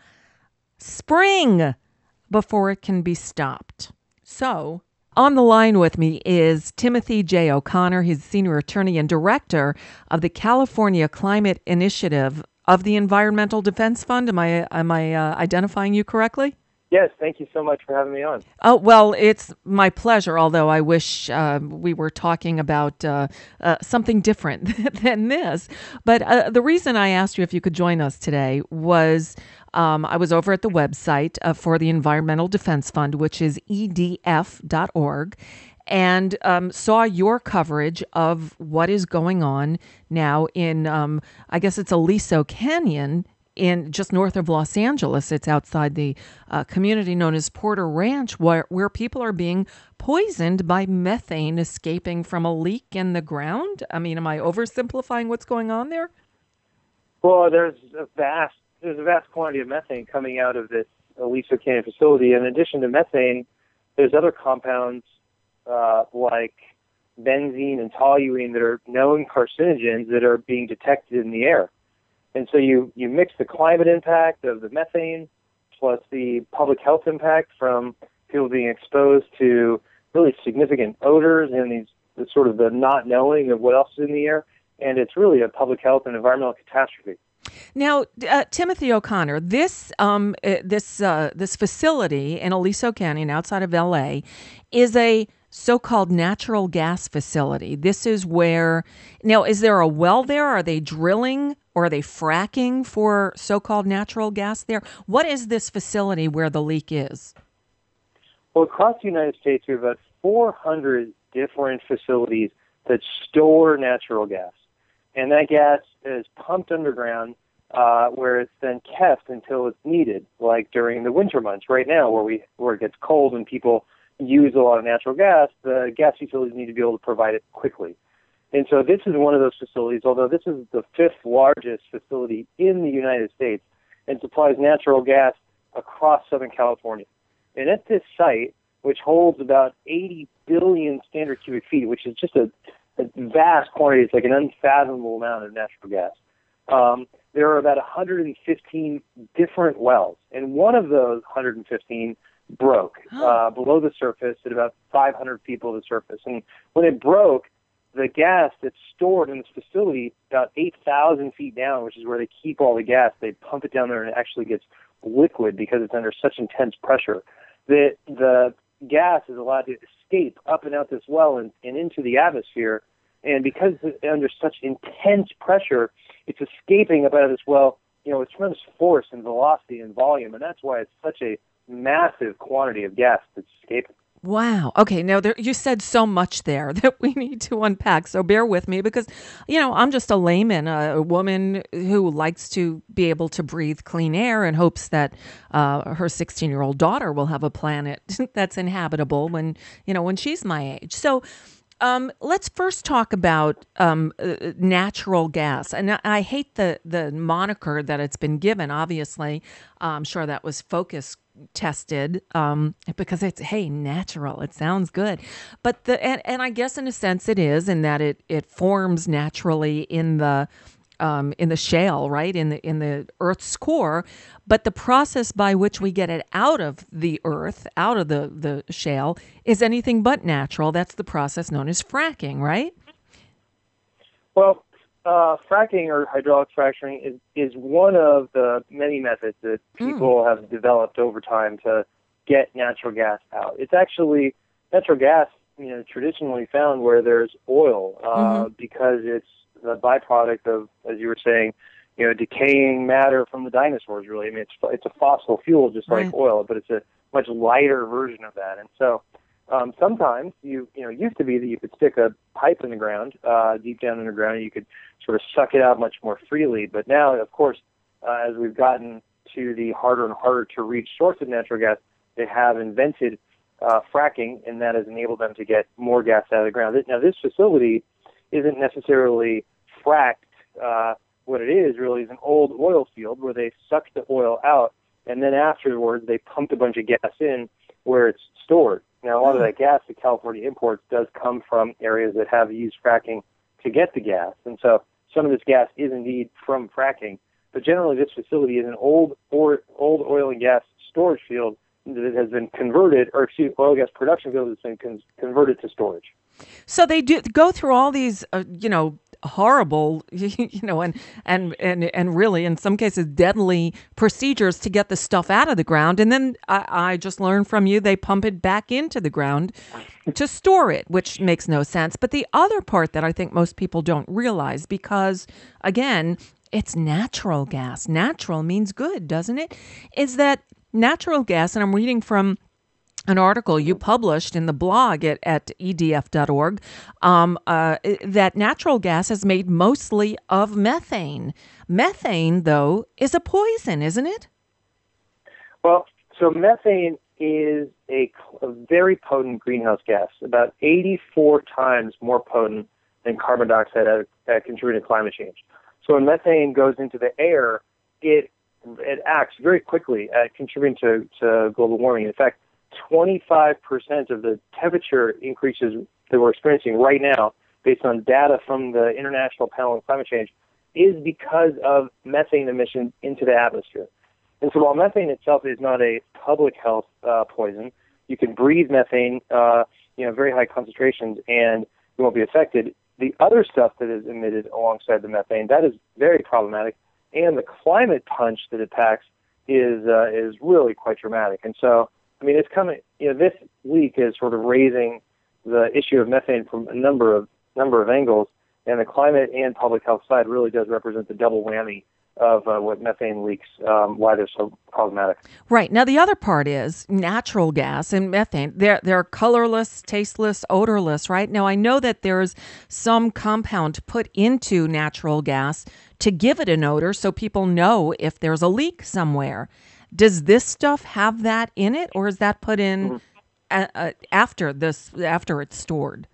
spring before it can be stopped. So, on the line with me is Timothy J. O'Connor. He's senior attorney and director of the California Climate Initiative of the Environmental Defense Fund. Am I am I uh, identifying you correctly? Yes, thank you so much for having me on. Oh, well, it's my pleasure, although I wish uh, we were talking about uh, uh, something different than this. But uh, the reason I asked you if you could join us today was um, I was over at the website uh, for the Environmental Defense Fund, which is E D F dot org, and um, saw your coverage of what is going on now in, um, I guess it's Aliso Canyon, in just north of Los Angeles. It's outside the uh, community known as Porter Ranch, where, where people are being poisoned by methane escaping from a leak in the ground. I mean, am I oversimplifying what's going on there? Well, there's a vast there's a vast quantity of methane coming out of this Aliso Canyon facility. In addition to methane, there's other compounds uh, like benzene and toluene that are known carcinogens that are being detected in the air. And so you, you mix the climate impact of the methane plus the public health impact from people being exposed to really significant odors and these the sort of the not knowing of what else is in the air. And it's really a public health and environmental catastrophe. Now, uh, Timothy O'Connor, this um, uh, this uh, this facility in Aliso Canyon outside of L A is a so-called natural gas facility. This is where, now, is there a well there? Are they drilling or are they fracking for so-called natural gas there? What is this facility where the leak is? Well, across the United States, we have about four hundred different facilities that store natural gas. And that gas is pumped underground uh, where it's then kept until it's needed, like during the winter months right now where we where it gets cold and people use a lot of natural gas. The gas utilities need to be able to provide it quickly. And so this is one of those facilities, although this is the fifth largest facility in the United States and supplies natural gas across Southern California. And at this site, which holds about eighty billion standard cubic feet, which is just a, a vast quantity, it's like an unfathomable amount of natural gas, um, there are about one hundred fifteen different wells. And one of those one hundred fifteen broke uh, below the surface at about five hundred feet below the surface. And when it broke, the gas that's stored in this facility about eight thousand feet down, which is where they keep all the gas, they pump it down there and it actually gets liquid because it's under such intense pressure that the gas is allowed to escape up and out this well and, and into the atmosphere. And because it's under such intense pressure, it's escaping up out of this well, you know, with tremendous force and velocity and volume. And that's why it's such a massive quantity of gas that's escaping. Wow. Okay. Now, there, you said so much there that we need to unpack. So bear with me because, you know, I'm just a layman, a, a woman who likes to be able to breathe clean air and hopes that uh, her sixteen-year-old daughter will have a planet that's inhabitable when, you know, when she's my age. So um, let's first talk about um, uh, natural gas. And I, I hate the, the moniker that it's been given, obviously. I'm sure that was focus tested um, because it's, hey, natural. It sounds good. But the and, and I guess in a sense it is in that it it forms naturally in the um, in the shale, right? In the in the Earth's core. But the process by which we get it out of the Earth, out of the, the shale, is anything but natural. That's the process known as fracking, right? Well, Uh, fracking or hydraulic fracturing is, is one of the many methods that people mm. have developed over time to get natural gas out. It's actually natural gas, you know, traditionally found where there's oil uh, mm-hmm. because it's the byproduct of, as you were saying, you know, decaying matter from the dinosaurs. Really, I mean, it's it's a fossil fuel just right. like oil, but it's a much lighter version of that. And so, um, sometimes you you know, it used to be that you could stick a pipe in the ground, uh, deep down in the ground, and you could sort of suck it out much more freely. But now, of course, uh, as we've gotten to the harder and harder to reach source of natural gas, they have invented uh, fracking, and that has enabled them to get more gas out of the ground. Now, this facility isn't necessarily fracked. Uh, what it is really is an old oil field where they sucked the oil out, and then afterwards they pumped a bunch of gas in where it's stored. Now, a lot of that gas that California imports does come from areas that have used fracking to get the gas. And so some of this gas is indeed from fracking. But generally, this facility is an old or, old oil and gas storage field that has been converted, or excuse me, oil and gas production field that's been con- converted to storage. So they do go through all these, uh, you know, horrible, you know, and, and, and, and really, in some cases, deadly procedures to get the stuff out of the ground. And then I, I just learned from you, they pump it back into the ground to store it, which makes no sense. But the other part that I think most people don't realize, because, again, it's natural gas. Natural means good, doesn't it? Is that natural gas, and I'm reading from an article you published in the blog at, at E D F dot org, um, uh, that natural gas is made mostly of methane. Methane, though, is a poison, isn't it? Well, so methane is a, a very potent greenhouse gas, about eighty-four times more potent than carbon dioxide at, at contributing to climate change. So when methane goes into the air, it it acts very quickly at contributing to, to global warming. In fact, twenty-five percent of the temperature increases that we're experiencing right now, based on data from the International Panel on Climate Change, is because of methane emissions into the atmosphere. And so while methane itself is not a public health uh, poison, you can breathe methane, uh, you know, very high concentrations, and you won't be affected. The other stuff that is emitted alongside the methane, that is very problematic, and the climate punch that it packs is uh, is really quite dramatic. And so, I mean, it's coming. You know, this week is sort of raising the issue of methane from a number of number of angles, and the climate and public health side really does represent the double whammy of uh, what methane leaks, um, why they're so problematic. Right. Now, the other part is natural gas and methane. They're, they're colorless, tasteless, odorless, right? Now, I know that there's some compound put into natural gas to give it an odor so people know if there's a leak somewhere. Does this stuff have that in it, or is that put in mm-hmm. a, a, after this, after it's stored?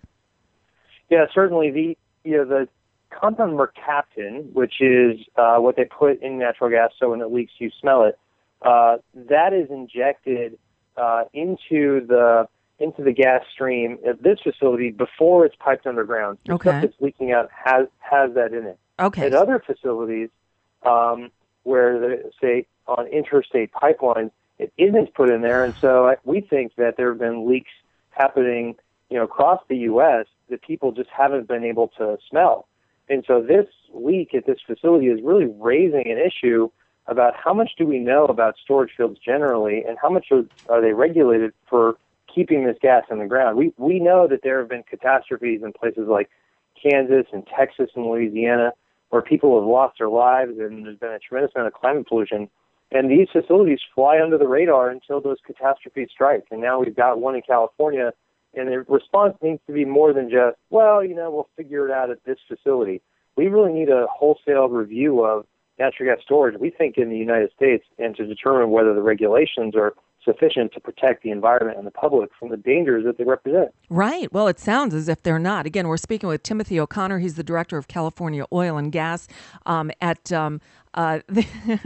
Yeah, certainly. The you know the compound mercaptan, which is uh, what they put in natural gas, so when it leaks, you smell it. Uh, that is injected uh, into the into the gas stream at this facility before it's piped underground. The okay. stuff that's leaking out has has that in it. Okay. At other facilities, um, where the, say on interstate pipelines, it isn't put in there, and so we think that there have been leaks happening, you know, across the U S that people just haven't been able to smell. And so this leak at this facility is really raising an issue about how much do we know about storage fields generally, and how much are, are they regulated for keeping this gas in the ground. We we know that there have been catastrophes in places like Kansas and Texas and Louisiana where people have lost their lives, and there's been a tremendous amount of climate pollution. And these facilities fly under the radar until those catastrophes strike. And now we've got one in California, and the response needs to be more than just, well, you know, we'll figure it out at this facility. We really need a wholesale review of natural gas storage, we think, in the United States, and to determine whether the regulations are sufficient to protect the environment and the public from the dangers that they represent. Right. Well, it sounds as if they're not. Again, we're speaking with Timothy O'Connor. He's the director of California Oil and Gas um, at um, uh, the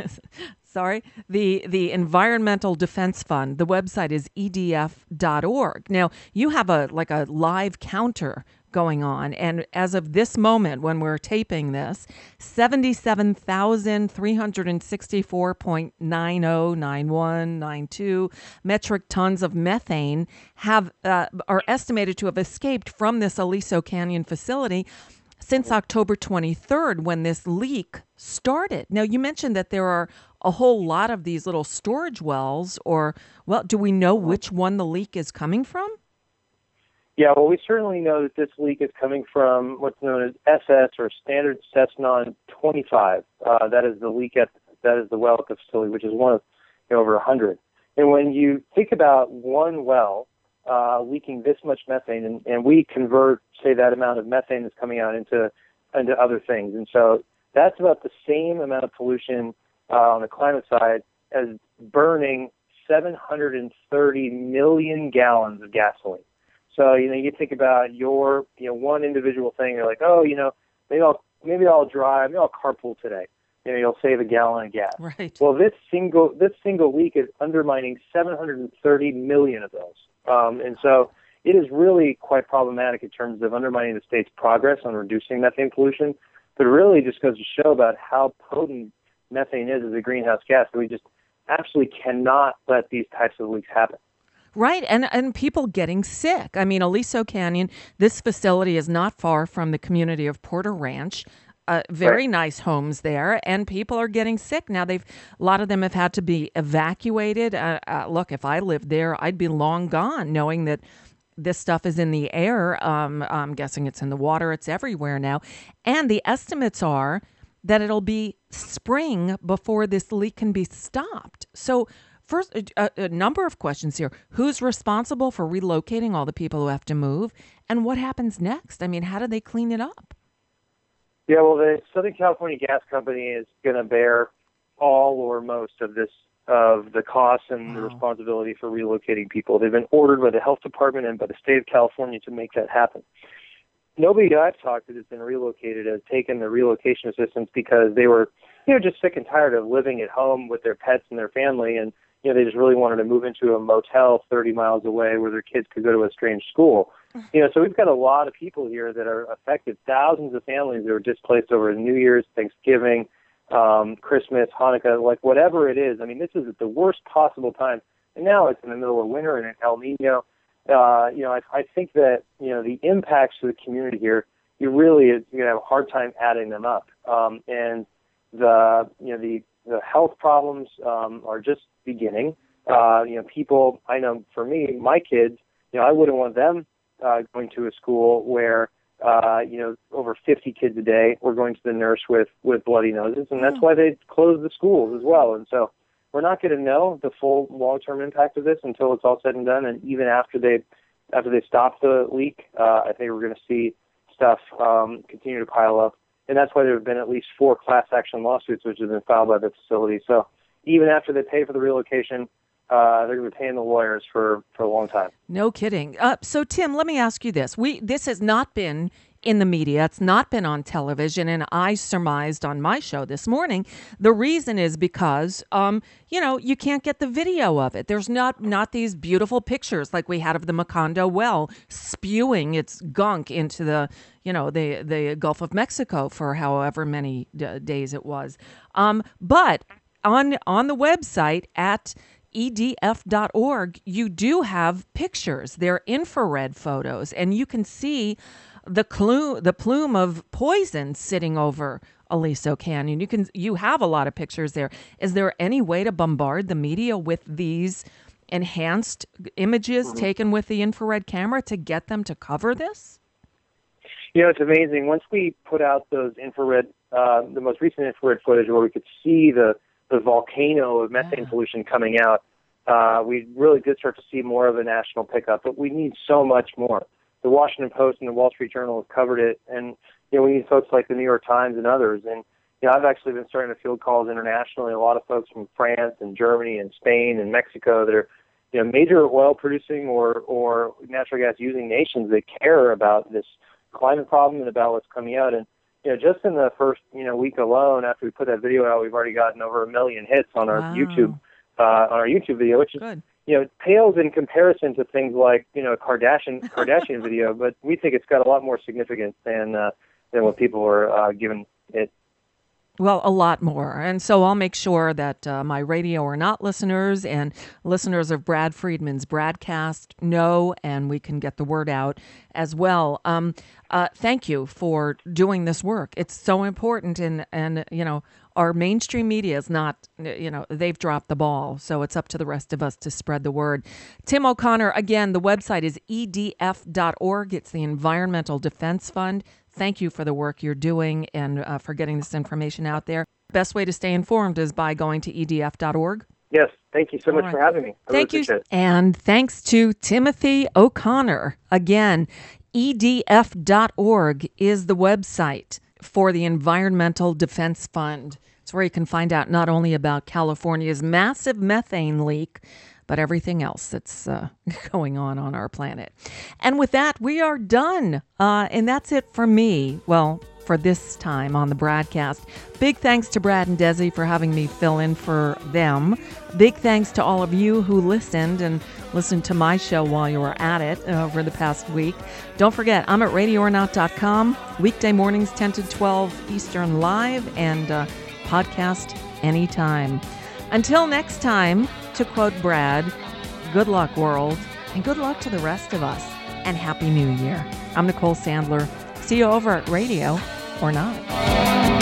sorry the the Environmental Defense Fund. The website is E D F dot org. Now, you have a like a live counter going on, and as of this moment when we're taping this, seventy-seven thousand three hundred sixty-four point nine zero nine one nine two metric tons of methane have uh, are estimated to have escaped from this Aliso Canyon facility since October twenty-third, when this leak started. Now, you mentioned that there are a whole lot of these little storage wells, or, well, do we know which one the leak is coming from? Yeah, well, we certainly know that this leak is coming from what's known as S S, or Standard Cessnon twenty-five. Uh, that is the leak at that is the well at the facility, which is one of you know, over one hundred. And when you think about one well uh, leaking this much methane, and, and we convert, say, that amount of methane that's coming out into into other things, and so that's about the same amount of pollution uh, on the climate side as burning seven hundred thirty million gallons of gasoline. So, you know, you think about your, you know, one individual thing. You're like, oh, you know, maybe I'll, maybe I'll drive, maybe I'll carpool today. You know, you'll save a gallon of gas. Right. Well, this single, this single leak is undermining seven hundred thirty million of those. Um, and so it is really quite problematic in terms of undermining the state's progress on reducing methane pollution. But it really just goes to show about how potent methane is as a greenhouse gas, that we just absolutely cannot let these types of leaks happen. Right, and and people getting sick. I mean, Aliso Canyon, this facility is not far from the community of Porter Ranch. Uh, very right. Nice homes there, and people are getting sick. Now, they've a lot of them have had to be evacuated. Uh, uh, look, if I lived there, I'd be long gone, knowing that this stuff is in the air. Um, I'm guessing it's in the water. It's everywhere now. And the estimates are that it'll be spring before this leak can be stopped. So, First, a, a number of questions here. Who's responsible for relocating all the people who have to move? And what happens next? I mean, how do they clean it up? Yeah, well, the Southern California Gas Company is going to bear all or most of this, of the costs and wow. the responsibility for relocating people. They've been ordered by the health department and by the state of California to make that happen. Nobody I've talked to that's been relocated has taken the relocation assistance because they were, you know, just sick and tired of living at home with their pets and their family, and you know, they just really wanted to move into a motel thirty miles away where their kids could go to a strange school. You know, so we've got a lot of people here that are affected, thousands of families that were displaced over New Year's, Thanksgiving, um, Christmas, Hanukkah, like whatever it is. I mean, this is at the worst possible time. And now it's in the middle of winter and El Nino. Uh, you know, I, I think that, you know, the impacts to the community here, you really, you're going to have a hard time adding them up. Um, and the, you know, the, the health problems um, are just beginning. Uh, you know, people, I know for me, my kids, you know, I wouldn't want them uh, going to a school where, uh, you know, over fifty kids a day were going to the nurse with, with bloody noses, and that's why they closed the schools as well. And so we're not going to know the full long-term impact of this until it's all said and done. And even after they, after they stop the leak, uh, I think we're going to see stuff um, continue to pile up. And that's why there have been at least four class action lawsuits which have been filed by the facility. So even after they pay for the relocation, uh, they're going to be paying the lawyers for, for a long time. No kidding. Uh, so, Tim, let me ask you this. We This has not been in the media. It's not been on television. And I surmised on my show this morning, the reason is because, um, you know, you can't get the video of it. There's not, not these beautiful pictures like we had of the Macondo well spewing its gunk into the, you know, the, the Gulf of Mexico for however many d- days it was. Um, but on on the website at E D F dot org, you do have pictures. They're infrared photos, and you can see the plume, the plume of poison sitting over Aliso Canyon. You can you have a lot of pictures there. Is there any way to bombard the media with these enhanced images mm-hmm. taken with the infrared camera to get them to cover this? You know, it's amazing. Once we put out those infrared, uh, the most recent infrared footage where we could see the the volcano of methane Yeah. pollution coming out, uh, we really did start to see more of a national pickup. But we need so much more. The Washington Post and the Wall Street Journal have covered it, and you know we need folks like the New York Times and others. And you know I've actually been starting to field calls internationally. A lot of folks from France and Germany and Spain and Mexico that are you know major oil producing or or natural gas using nations that care about this climate problem and about what's coming out. And you know just in the first you know week alone after we put that video out, we've already gotten over a million hits on our Wow. YouTube uh, on our YouTube video, which is Good. you know, pales in comparison to things like, you know, a Kardashian Kardashian video, but we think it's got a lot more significance than uh, than what people are uh, giving it. Well, a lot more. And so I'll make sure that uh, my Radio or Not listeners and listeners of Brad Friedman's Bradcast know, and we can get the word out as well. Um, uh, thank you for doing this work. It's so important. And, and, you know, our mainstream media is not, you know, they've dropped the ball. So it's up to the rest of us to spread the word. Tim O'Connor, again, the website is E D F dot org. It's the Environmental Defense Fund. Thank you for the work you're doing and uh, for getting this information out there. Best way to stay informed is by going to E D F dot org. Yes, thank you so much right. for having me. I Thank really you. appreciate it. And thanks to Timothy O'Connor. Again, E D F dot org is the website for the Environmental Defense Fund. It's where you can find out not only about California's massive methane leak, but everything else that's uh, going on on our planet. And with that, we are done. Uh, and that's it for me. Well, for this time on the Bradcast. Big thanks to Brad and Desi for having me fill in for them. Big thanks to all of you who listened and listened to my show while you were at it uh, over the past week. Don't forget, I'm at radio or not dot com. Weekday mornings ten to twelve Eastern live and uh, podcast anytime. Until next time, to quote Brad, good luck, world, and good luck to the rest of us, and Happy New Year. I'm Nicole Sandler. See you over at Radio or Not.